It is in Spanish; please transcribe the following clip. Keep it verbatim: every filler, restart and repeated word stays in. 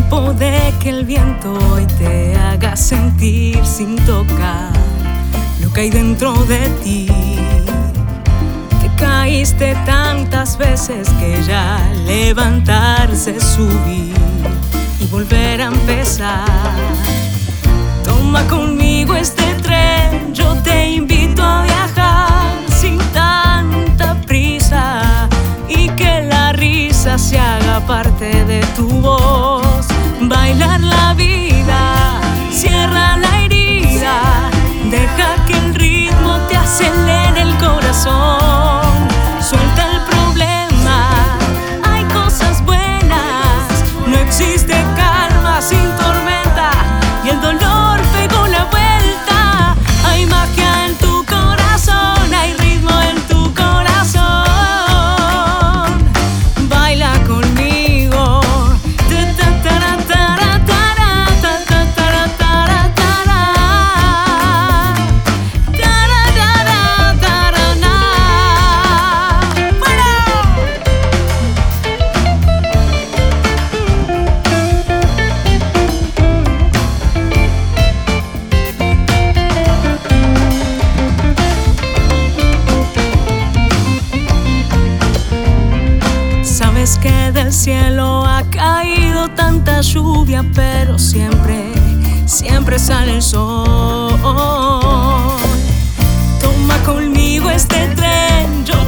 tiempo de que el viento hoy te haga sentir sin tocar lo que hay dentro de ti. Que caíste tantas veces que ya levantarse, subir y volver a empezar. Toma conmigo este tren, yo te invito a viajar sin tanta prisa y que la risa se haga parte de tu voz. Bailar la vida, cierra la herida, deja que el ritmo te acelere el corazón. Suelta el problema, hay cosas buenas, no existe calma sin tormenta y el dolor pegó la vuelta. Hay magia en tu corazón, hay ritmo en tu corazón. Baila conmigo. Sabes que del cielo ha caído tanta lluvia, pero siempre, siempre sale el sol. Toma conmigo este tren, yo